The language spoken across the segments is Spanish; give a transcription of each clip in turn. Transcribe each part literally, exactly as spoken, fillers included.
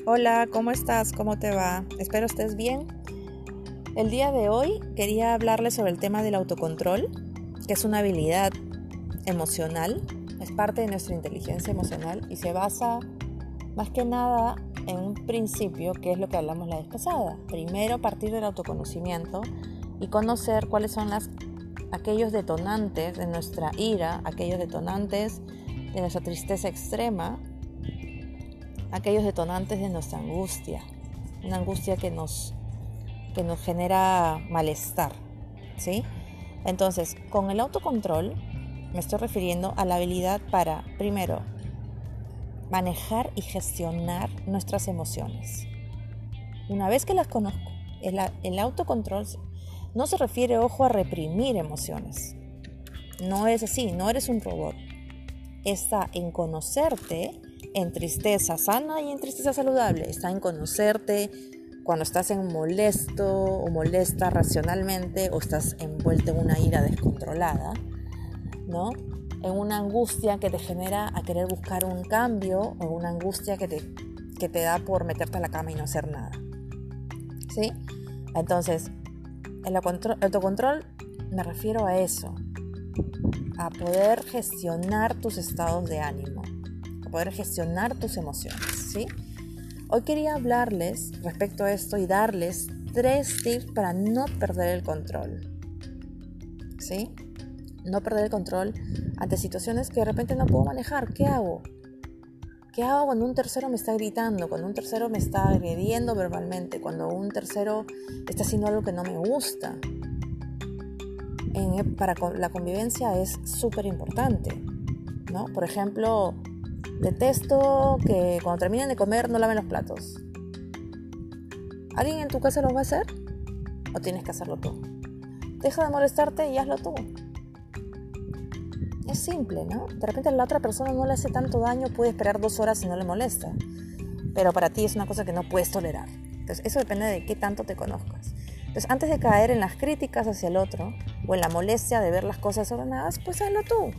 Hola, ¿cómo estás? ¿Cómo te va? Espero estés bien. El día de hoy quería hablarles sobre el tema del autocontrol, que es una habilidad emocional, es parte de nuestra inteligencia emocional y se basa más que nada en un principio, que es lo que hablamos la vez pasada. Primero, partir del autoconocimiento y conocer cuáles son las, aquellos detonantes de nuestra ira, aquellos detonantes de nuestra tristeza extrema, aquellos detonantes de nuestra angustia, una angustia que nos, que nos genera malestar, ¿sí? Entonces, con el autocontrol me estoy refiriendo a la habilidad para, primero, manejar y gestionar nuestras emociones. Una vez que las conozco, el, el autocontrol no se refiere, ojo, a reprimir emociones. No es así, no eres un robot. Está en conocerte en tristeza sana y en tristeza saludable. Está en conocerte cuando estás en molesto o molesta racionalmente o estás envuelto en una ira descontrolada, ¿no? En una angustia que te genera a querer buscar un cambio o una angustia que te, que te da por meterte a la cama y no hacer nada, ¿sí? Entonces, el autocontrol me refiero a eso, a poder gestionar tus estados de ánimo, a poder gestionar tus emociones, ¿sí? Hoy quería hablarles respecto a esto y darles tres tips para no perder el control, ¿sí? No perder el control ante situaciones que de repente no puedo manejar. ¿Qué hago? ¿Qué hago cuando un tercero me está gritando? Cuando un tercero me está agrediendo verbalmente, cuando un tercero está haciendo algo que no me gusta. En, para la convivencia es súper importante, ¿no? Por ejemplo, detesto que cuando terminen de comer no laven los platos. ¿Alguien en tu casa lo va a hacer? ¿O tienes que hacerlo tú? Deja de molestarte y hazlo tú. Es simple, ¿no? De repente a la otra persona no le hace tanto daño, puede esperar dos horas y no le molesta. Pero para ti es una cosa que no puedes tolerar. Entonces, eso depende de qué tanto te conozcas. Entonces, antes de caer en las críticas hacia el otro o en la molestia de ver las cosas ordenadas, pues hazlo tú.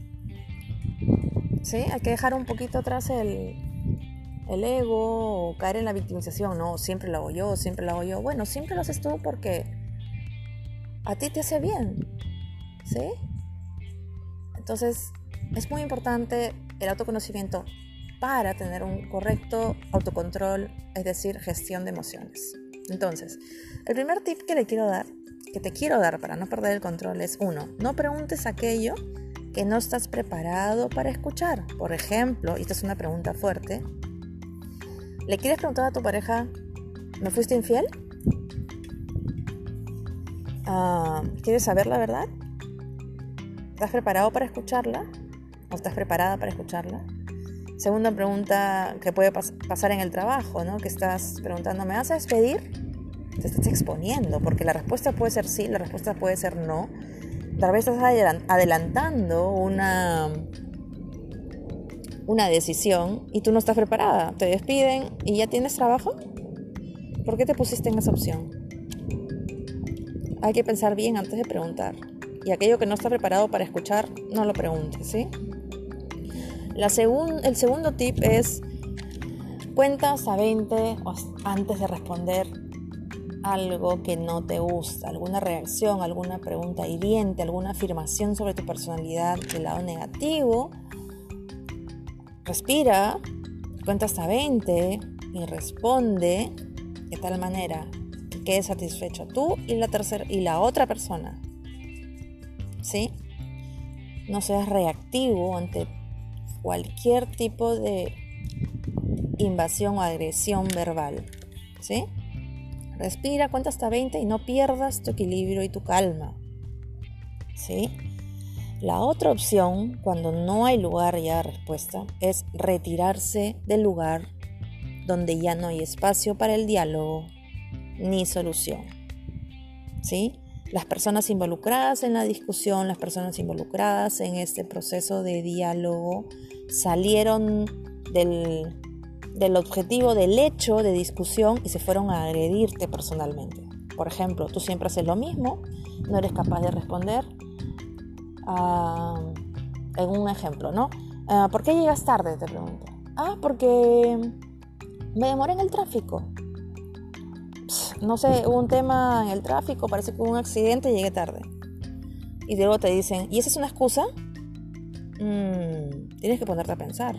¿Sí? Hay que dejar un poquito atrás el, el ego o caer en la victimización. No, siempre lo hago yo, siempre lo hago yo. Bueno, siempre lo haces tú porque a ti te hace bien, ¿sí? Entonces, es muy importante el autoconocimiento para tener un correcto autocontrol, es decir, gestión de emociones. Entonces, el primer tip que le quiero dar, que te quiero dar para no perder el control es, uno, no preguntes aquello que no estás preparado para escuchar. Por ejemplo, y esta es una pregunta fuerte, ¿le quieres preguntar a tu pareja, ¿me fuiste infiel? Uh, ¿Quieres saber la verdad? ¿Estás preparado para escucharla? ¿O estás preparada para escucharla? Segunda pregunta que puede pas- pasar en el trabajo, ¿no? Que estás preguntando, ¿me vas a despedir? Te estás exponiendo, porque la respuesta puede ser sí, la respuesta puede ser no. Tal vez estás adelantando una, una decisión y tú no estás preparada. Te despiden y ya tienes trabajo. ¿Por qué te pusiste en esa opción? Hay que pensar bien antes de preguntar. Y aquello que no está preparado para escuchar, no lo preguntes, ¿sí? La segun, el segundo tip es cuenta hasta veinte antes de responder algo que no te gusta, alguna reacción, alguna pregunta hiriente, alguna afirmación sobre tu personalidad del lado negativo. Respira, cuenta hasta veinte y responde de tal manera que quedes satisfecho tú y la tercera y la otra persona, ¿sí? No seas reactivo ante cualquier tipo de invasión o agresión verbal, ¿sí? Respira, cuenta hasta veinte y no pierdas tu equilibrio y tu calma, ¿sí? La otra opción, cuando no hay lugar ya a respuesta, es retirarse del lugar donde ya no hay espacio para el diálogo ni solución, ¿sí? Las personas involucradas en la discusión, las personas involucradas en este proceso de diálogo salieron del, del objetivo del hecho de discusión y se fueron a agredirte personalmente. Por ejemplo, tú siempre haces lo mismo, no eres capaz de responder. Uh, en un ejemplo, ¿no? Uh, ¿Por qué llegas tarde? Te pregunto. Ah, porque Me demoré en el tráfico. Pss, no sé, hubo un tema en el tráfico, parece que hubo un accidente y llegué tarde. Y luego te dicen, ¿y esa es una excusa? Mm, tienes que ponerte a pensar.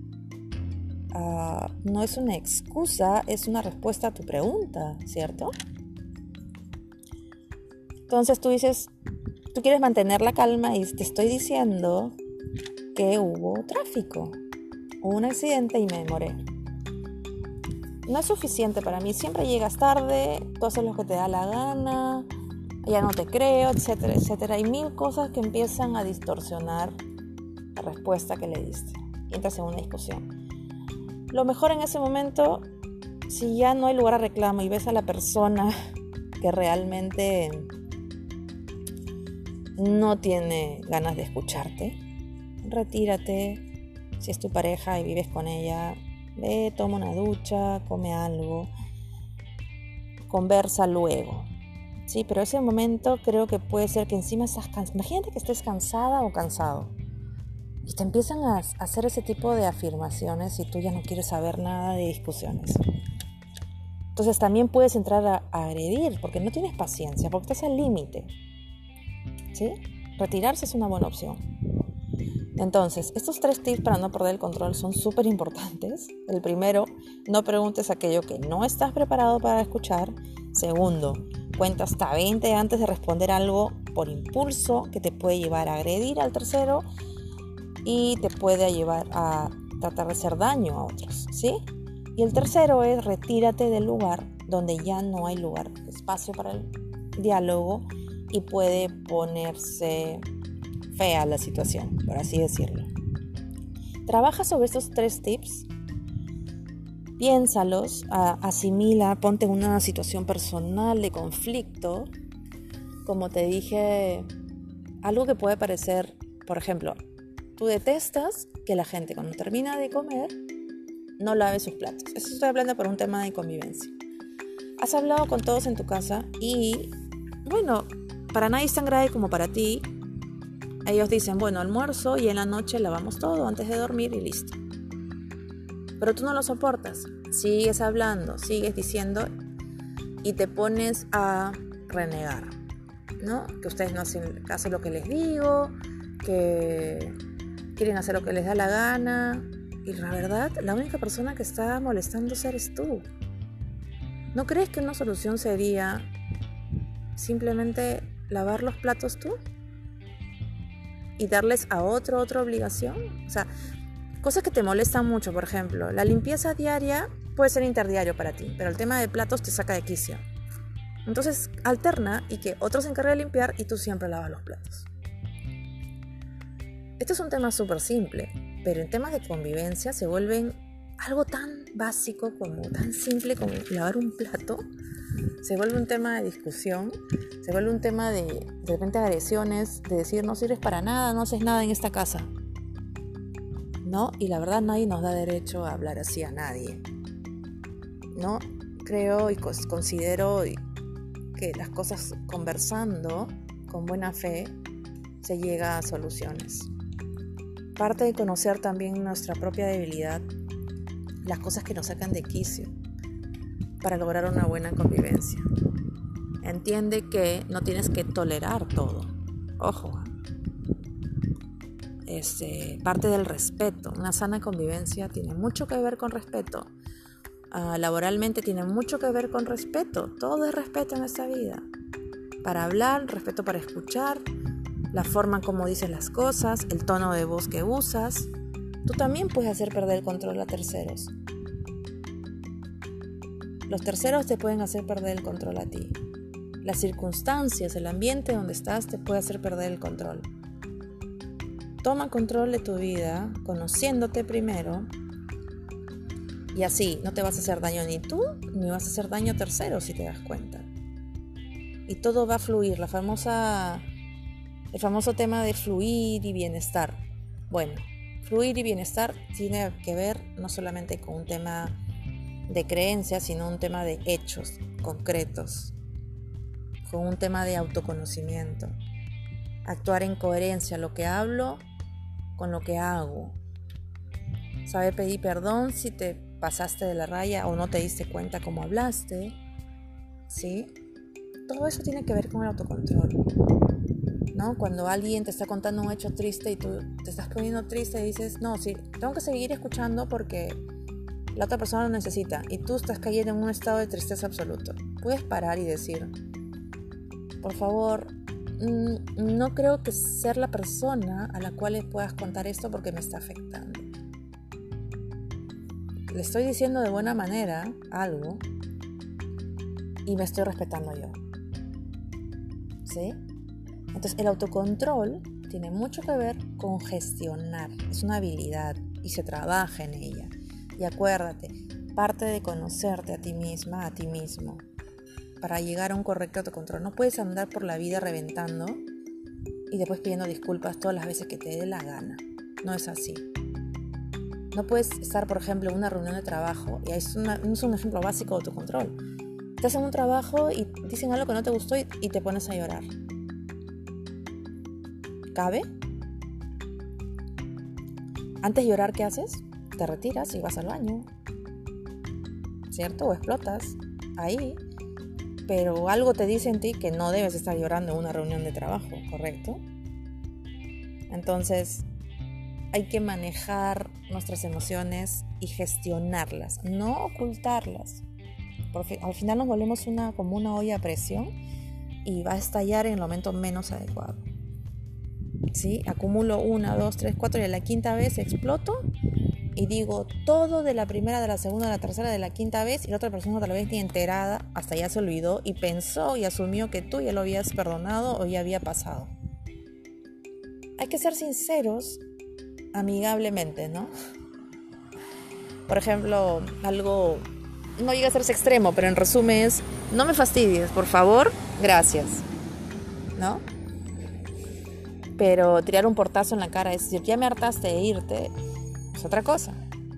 Uh, no es una excusa, es una respuesta a tu pregunta, ¿cierto? Entonces tú dices, tú quieres mantener la calma y te estoy diciendo que hubo tráfico, hubo un accidente y me demoré. No es suficiente para mí, siempre llegas tarde, tú haces lo que te da la gana, ya no te creo, etcétera, etcétera. Hay mil cosas que empiezan a distorsionar la respuesta que le diste y entras en una discusión. Lo mejor en ese momento, si ya no hay lugar a reclamo y ves a la persona que realmente no tiene ganas de escucharte, retírate. Si es tu pareja y vives con ella, ve, toma una ducha, come algo, conversa luego. Sí, pero ese momento creo que puede ser que encima estás cansada. Imagínate que estés cansada o cansado y te empiezan a hacer ese tipo de afirmaciones y tú ya no quieres saber nada de discusiones. Entonces también puedes entrar a, a agredir porque no tienes paciencia, porque estás al límite. ¿Sí? Retirarse es una buena opción. Entonces, estos tres tips para no perder el control son súper importantes. El primero, no preguntes aquello que no estás preparado para escuchar. Segundo, cuenta hasta veinte antes de responder algo por impulso que te puede llevar a agredir al tercero y te puede llevar a tratar de hacer daño a otros, ¿sí? Y el tercero es retírate del lugar donde ya no hay lugar, espacio para el diálogo y puede ponerse fea la situación, por así decirlo. Trabaja sobre estos tres tips, piénsalos, a, asimila, ponte en una situación personal de conflicto. Como te dije, algo que puede parecer, por ejemplo, tú detestas que la gente cuando termina de comer no lave sus platos. Eso estoy hablando por un tema de convivencia. Has hablado con todos en tu casa y, bueno, para nadie es tan grave como para ti. Ellos dicen, bueno, almuerzo y en la noche lavamos todo antes de dormir y listo. Pero tú no lo soportas. Sigues hablando, sigues diciendo y te pones a renegar, ¿no? Que ustedes no hacen caso de lo que les digo, que quieren hacer lo que les da la gana. Y la verdad, la única persona que está molestándose eres tú. ¿No crees que una solución sería simplemente lavar los platos tú? Y darles a otro otra obligación. O sea, cosas que te molestan mucho, por ejemplo, la limpieza diaria puede ser interdiario para ti, pero el tema de platos te saca de quicio. Entonces, alterna y que otro se encargue de limpiar y tú siempre lavas los platos. Este es un tema súper simple, pero en temas de convivencia se vuelven algo tan básico como, tan simple como lavar un plato. Se vuelve un tema de discusión, se vuelve un tema de, de repente, agresiones, de decir no sirves para nada, no haces nada en esta casa, ¿no? Y la verdad nadie nos da derecho a hablar así a nadie, ¿no? Creo y considero que las cosas conversando con buena fe se llega a soluciones. Parte de conocer también nuestra propia debilidad, las cosas que nos sacan de quicio, para lograr una buena convivencia. Entiende que no tienes que tolerar todo. Ojo. Este, parte del respeto. Una sana convivencia tiene mucho que ver con respeto. Uh, laboralmente tiene mucho que ver con respeto. Todo es respeto en esta vida. Para hablar, respeto para escuchar, la forma en cómo dices las cosas, el tono de voz que usas. Tú también puedes hacer perder el control a terceros. Los terceros te pueden hacer perder el control a ti. Las circunstancias, el ambiente donde estás te puede hacer perder el control. Toma control de tu vida, conociéndote primero, y así no te vas a hacer daño ni tú, ni vas a hacer daño a terceros si te das cuenta. Y todo va a fluir, la famosa, el famoso tema de fluir y bienestar. Bueno, fluir y bienestar tiene que ver no solamente con un tema de creencias, sino un tema de hechos concretos, con un tema de autoconocimiento, actuar en coherencia lo que hablo con lo que hago, saber pedir perdón si te pasaste de la raya o no te diste cuenta cómo hablaste, ¿sí? Todo eso tiene que ver con el autocontrol, ¿no? Cuando alguien te está contando un hecho triste y tú te estás poniendo triste y dices, no, sí, tengo que seguir escuchando porque la otra persona lo necesita y tú estás cayendo en un estado de tristeza absoluto. Puedes parar y decir, por favor, no creo que ser la persona a la cual le puedas contar esto porque me está afectando. Le estoy diciendo de buena manera algo y me estoy respetando yo. ¿Sí? Entonces el autocontrol tiene mucho que ver con gestionar. Es una habilidad y se trabaja en ella. Y acuérdate, parte de conocerte a ti misma, a ti mismo, para llegar a un correcto autocontrol. No puedes andar por la vida reventando y después pidiendo disculpas todas las veces que te dé la gana. No es así. No puedes estar, por ejemplo, en una reunión de trabajo, y es, una, es un ejemplo básico de autocontrol. Estás en un trabajo y dicen algo que no te gustó y, y te pones a llorar. ¿Cabe? Antes de llorar, ¿qué haces? Te retiras y vas al baño, ¿cierto? O explotas ahí. Pero algo te dice en ti que no debes estar llorando en una reunión de trabajo, ¿correcto? Entonces, hay que manejar nuestras emociones y gestionarlas, no ocultarlas. Porque al final nos volvemos una, como una olla a presión y va a estallar en el momento menos adecuado. ¿Sí? Acumulo una, dos, tres, cuatro y a la quinta vez exploto y digo todo de la primera, de la segunda, de la tercera, de la quinta vez y la otra persona tal vez ni enterada, hasta ya se olvidó y pensó y asumió que tú ya lo habías perdonado o ya había pasado. Hay que ser sinceros amigablemente, ¿no? Por ejemplo, algo no llega a serse extremo, pero en resumen es, no me fastidies, por favor, gracias, ¿no? Pero tirar un portazo en la cara, es decir, ya me hartaste de irte, es otra cosa.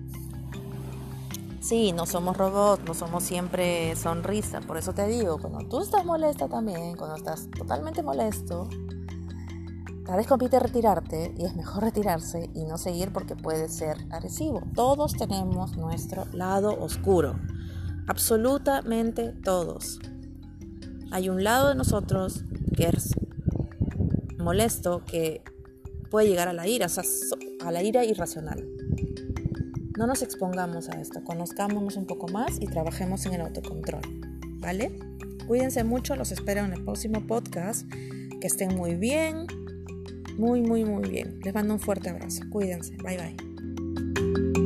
Sí, no somos robots, no somos siempre sonrisa, por eso te digo, cuando tú estás molesta también, cuando estás totalmente molesto, tal vez compite retirarte y es mejor retirarse y no seguir porque puede ser agresivo. Todos tenemos nuestro lado oscuro, absolutamente todos. Hay un lado de nosotros que es molesto, que puede llegar a la ira, o sea, a la ira irracional. No nos expongamos a esto, conozcámonos un poco más y trabajemos en el autocontrol, ¿vale? Cuídense mucho, los espero en el próximo podcast. Que estén muy bien, muy, muy, muy bien. Les mando un fuerte abrazo. Cuídense, bye, bye.